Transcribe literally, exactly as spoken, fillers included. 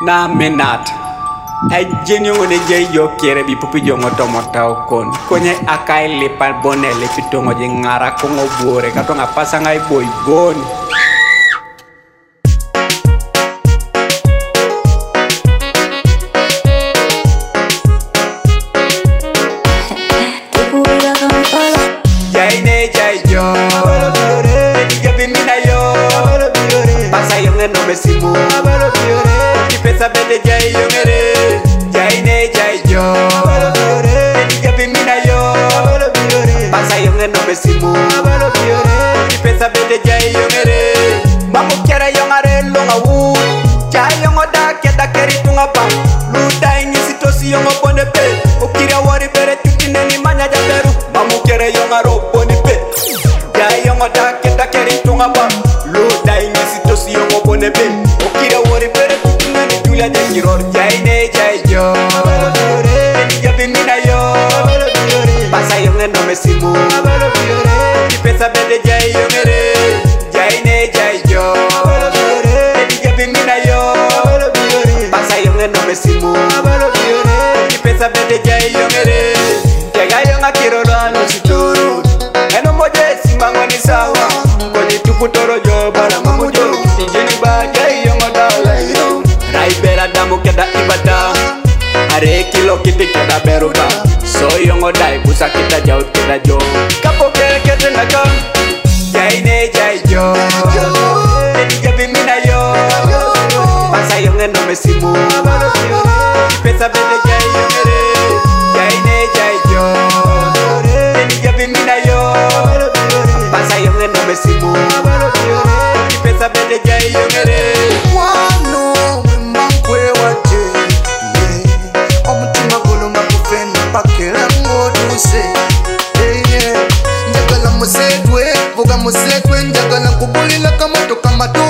na menat ay jenyo ngone jey yo kere bi pupi jongo tomotaw kon konye akai le pal bonele pitongo je ngara ko ngobore kato ngapasa ngai boy bon Jaine jai jo Jabi mina yo Pasa yo ngeno mesimu Pesa bede jai yo ngere Jaine jai jo Jabi mina yo Pasa yo ngeno mesimu Pesa bede jai yo ngere Mamu kera yo ngare longa wu Jai yo ngoda keda keri tunga pa Luta ingi sitosi yo ngobone pe Ukira wari bere tukine ni manya jaberu Mamu kera yo ngaro boni pe Jai yo ngoda keda keri tunga pa Luta ingi sitosi yo ngobone pe Ukira wari bere tukine ni julia de kiror Jaine jai jo Jabi mina yo Pasa yo ngeno mesimu Pesa bede jai yo ngere Jaine jai jo Jabi mina yo Pasa yo ngeno mesimu Pesa bede jai yo ngere Jaga yo ngakirolo ano sitoro Eno moje simango ni sawa Kwenye tupu toro jo bala mamujo Injini ba jai yo ngodala yo Raibera damu keda ibada Are kilo kiti keda beruba So yo ngodai busa kita jauh keda jo Kapo kere kete naka Jaine jai jo Jadi jabi mina yo Pasa yo ngeno mesimu Pesa bede jai yo ngere Jaine jai jo Jadi jabi mina yo Pasa yo ngeno mesimu Pesa bede jai yo ngere Wano wembangwe waje yeah. Omutima guluma kufena pakela ngoduse yeah. Njagala musedwe, vuga musedwe Njagala kubulila kamoto kamato